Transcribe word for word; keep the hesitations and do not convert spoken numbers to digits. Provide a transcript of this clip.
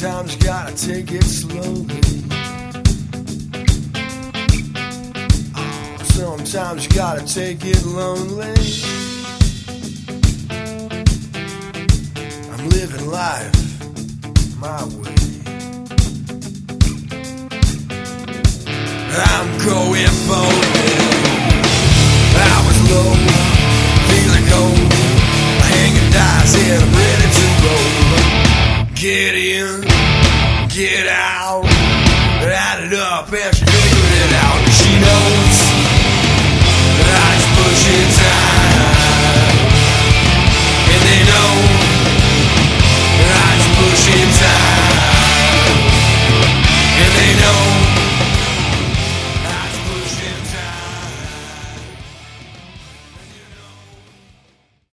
Sometimes you gotta take it slowly. Oh, sometimes you gotta take it lonely. I'm living life my way. I'm going forward. I was low, feeling cold, hanging dice and I'm ready to roll. Get in, get out, add it up and